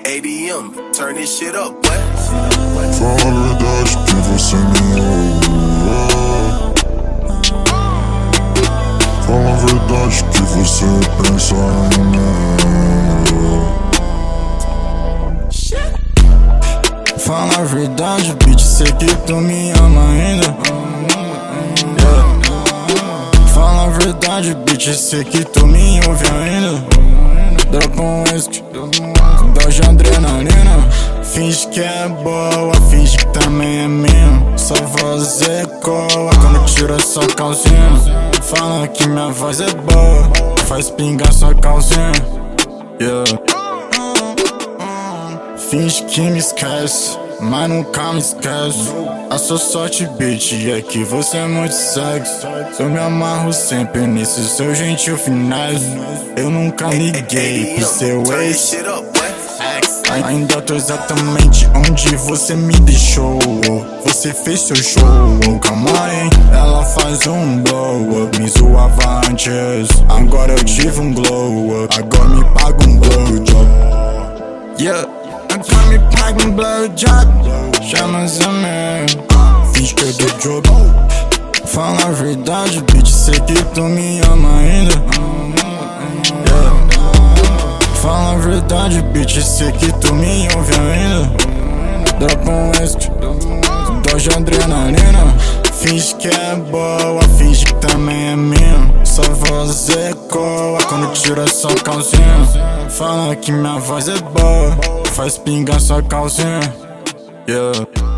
ADM, turn this shit up, boy. Fala a verdade que você me ama. Fala a verdade que você pensa em mim. Fala a verdade, bitch, sei que tu me ama ainda. Fala a verdade, bitch, sei que tu me ouve ainda. Dropa um whisky, dose de adrenalina. Finge que é boa, finge que também é minha. Só voz ecoa quando tira sua calcinha. Fala que minha voz é boa, faz pingar sua calcinha. Finge que me esquece, mas nunca me esquece. A sua sorte, bitch, é que você é muito sexy. Eu me amarro sempre nesse seu gentil finesse. Eu nunca liguei pro seu ex. Ainda tô exatamente onde você me deixou. Você fez seu show, calma aí. Ela faz um blow up, me zoava antes. Agora eu tive um glow up, agora me paga um blowjob. Agora me paga um blowjob. Chama as amigas, finge que é do job. Fala a verdade, bitch, sei que tu me ama ainda. Fala a verdade, bitch, sei que tu me ouve ainda. Dropa um whisky, dose de adrenalina. Finge que é boa, finge que também é minha. Sua voz ecoa quando tira sua calcinha. Fala que minha voz é boa, faz pingar sua calcinha.